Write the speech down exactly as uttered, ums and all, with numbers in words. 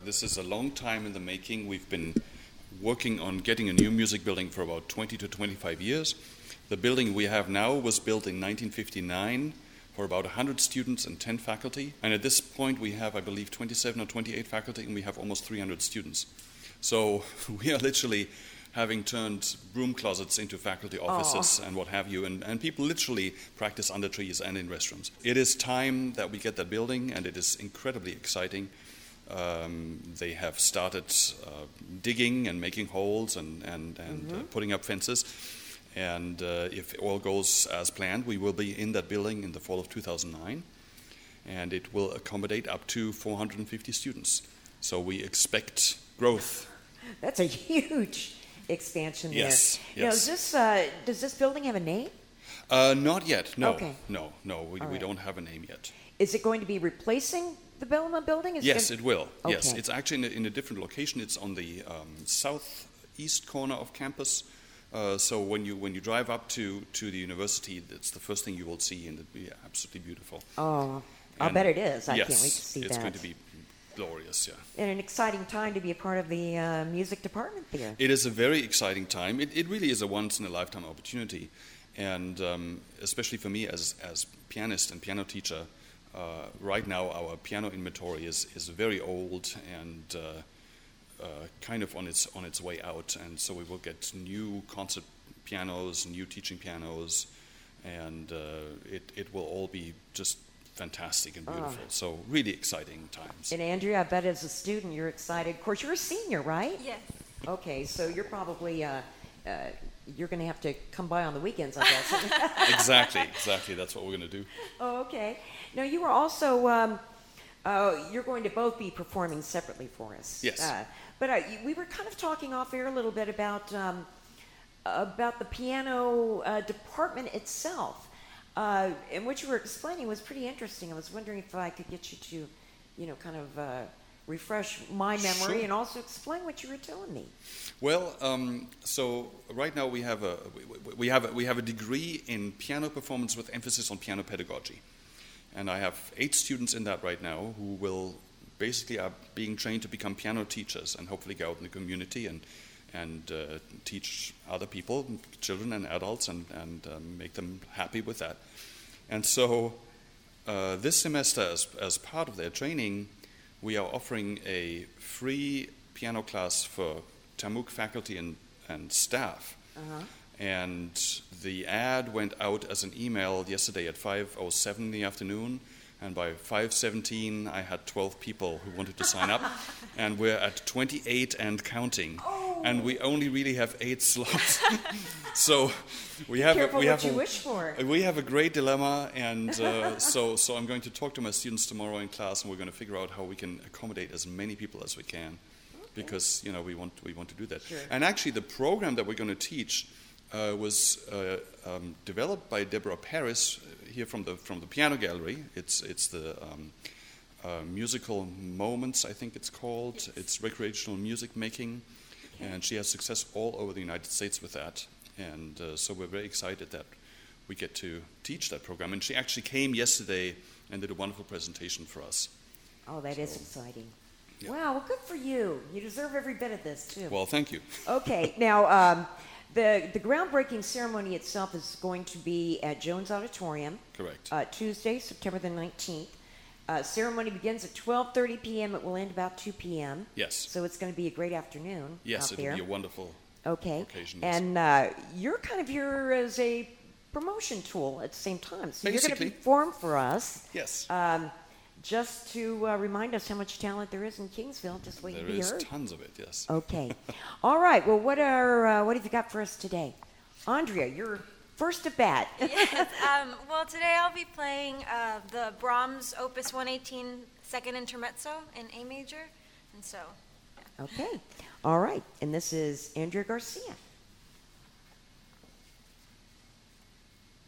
this is a long time in the making. We've been working on getting a new music building for about twenty to twenty-five years. The building we have now was built in nineteen fifty-nine for about one hundred students and ten faculty. And at this point, we have, I believe, twenty-seven or twenty-eight faculty, and we have almost three hundred students. So we are literally having turned broom closets into faculty offices. Aww. And what have you, and, and people literally practice under trees and in restrooms. It is time that we get that building, and it is incredibly exciting. Um, they have started uh, digging and making holes and, and, and mm-hmm. uh, putting up fences. And uh, if all goes as planned, we will be in that building in the fall of two thousand nine. And it will accommodate up to four hundred fifty students. So we expect growth. That's a huge expansion there. Yes, yes. Now, is this, uh, does this building have a name? Uh, not yet, no. Okay. No, no, we, right. we don't have a name yet. Is it going to be replacing the Belma building? Is yes, it, it will. Okay. Yes, it's actually in a, in a different location. It's on the um, southeast corner of campus. Uh, so when you when you drive up to, to the university, it's the first thing you will see, and it'll be absolutely beautiful. Oh, I'll bet it is. I yes, can't wait to see it's that. going to be glorious, yeah. And an exciting time to be a part of the uh, music department there. It is a very exciting time. It, it really is a once-in-a-lifetime opportunity. And um, especially for me as as pianist and piano teacher, uh, right now our piano inventory is, is very old and uh, uh, kind of on its on its way out. And so we will get new concert pianos, new teaching pianos, and uh, it, it will all be just fantastic and beautiful. Oh. So really exciting times. And Andrea, I bet as a student you're excited. Of course, you're a senior, right? Yes. Okay, so you're probably uh, uh, you're going to have to come by on the weekends, I guess. exactly, exactly. That's what we're going to do. Oh, okay. Now you are also um, uh, you're going to both be performing separately for us. Yes. Uh, but uh, we were kind of talking off air a little bit about um, about the piano uh, department itself. Uh, and what you were explaining was pretty interesting. I was wondering if I could get you to, you know, kind of uh, refresh my memory sure. and also explain what you were telling me. Well, um, so right now we have a we, we have a, we have a degree in piano performance with emphasis on piano pedagogy, and I have eight students in that right now who will basically are being trained to become piano teachers and hopefully go out in the community and. and uh, teach other people, children and adults, and, and um, make them happy with that. And so uh, this semester, as, as part of their training, we are offering a free piano class for Tamuk faculty and, and staff. Uh-huh. And the ad went out as an email yesterday at five oh seven in the afternoon. And by five seventeen, I had twelve people who wanted to sign up. And we're at twenty-eight and counting. Oh. And we only really have eight slots. so we have, Careful a, we, what have you a, wish for. we have a great dilemma. And uh, so, so I'm going to talk to my students tomorrow in class, and we're going to figure out how we can accommodate as many people as we can. Okay. Because, you know, we want, we want to do that. Sure. And actually, the program that we're going to teach uh, was uh, um, developed by Deborah Paris here from the from the Piano Gallery. It's it's the um, uh, musical moments, I think it's called. Yes. It's recreational music making, okay. And she has success all over the United States with that. And uh, so we're very excited that we get to teach that program. And she actually came yesterday and did a wonderful presentation for us. Oh, that so, is exciting. Yeah. Wow, well, good for you. You deserve every bit of this, too. Well, thank you. Okay, now, um, the, the groundbreaking ceremony itself is going to be at Jones Auditorium. Correct. Uh, Tuesday, September the nineteenth. Uh, ceremony begins at twelve thirty p.m. It will end about two p.m. Yes. So it's going to be a great afternoon Yes, out it'll there. be a wonderful okay. occasion. Yes. And uh, you're kind of here as a promotion tool at the same time. So Basically. you're going to perform for us. Yes. Um, just to uh, remind us how much talent there is in Kingsville, just waiting There to be is heard. tons of it, yes. Okay. All right. Well, what are uh, what have you got for us today? Andrea, you're first to bat. Yes. Um, well, today I'll be playing uh, the Brahms Opus one eighteen Second Intermezzo in A major. And so, yeah. Okay. All right. And this is Andrea Garcia.